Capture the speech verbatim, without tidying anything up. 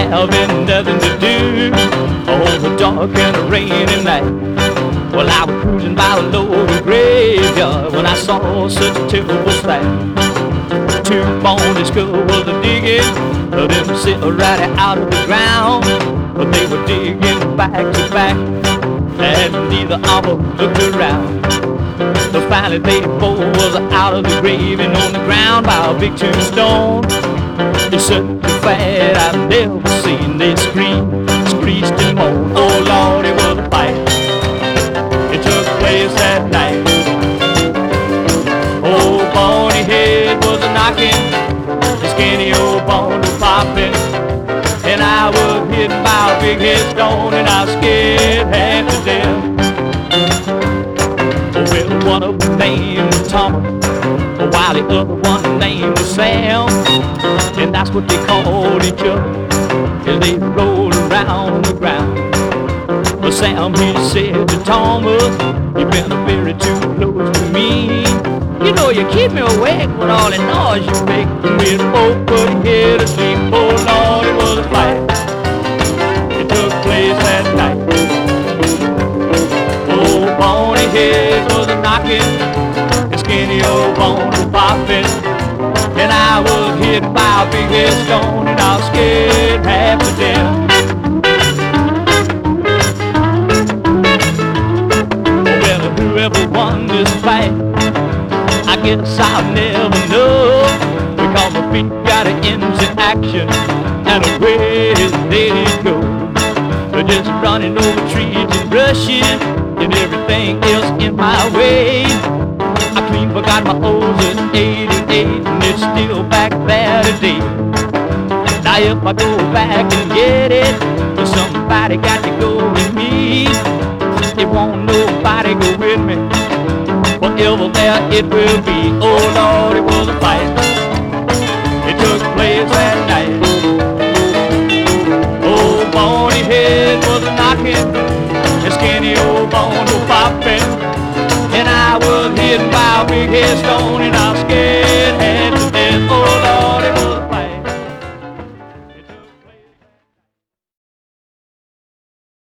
having nothing to do. Oh, the dark and the rainy night. Well, I was cruising by the local graveyard when I saw such a terrible sight. Two bony skulls was a digging, but them sit right out of the ground. But they were digging back to back, and neither of them looked around. So finally they both was out of the grave and on the ground by a big tombstone. It's such a fat I've never seen. They scream, screeched and moaned. Oh Lord, it was a fight. It took place that night. Old Boney head was a knocking, the skinny old bone was popping, and I was hit by a big headstone and I was scared half to death. Well, one of them named was Thomas, while the other one named was Sam, and that's what they called each other as they rolled around the ground. But Sam, he said to Thomas, "You've been a very too close to me. You know you keep me awake with all the noise you make. We're both put here to sleep. Oh Lord, it was a fight. It took place that night. Old Boney head was a knocking, and skinny old bone was popping, and I was hit by a big headstone and I was scared half to death. Well, whoever won this fight, I guess I'll never know, because my feet got into action and away they go. They're just running over trees and bushes and everything else in my way. I clean forgot my O's at eighty-eight and it's still back there today. Now if I go back and get it, well, somebody got to go with me. It won't nobody go with me, forever there it will be. Oh Lord, it was a fight. It took place that night. Old Boney head was a knocking, and skinny old bone was popping, and I was hit by a big headstone and I was scared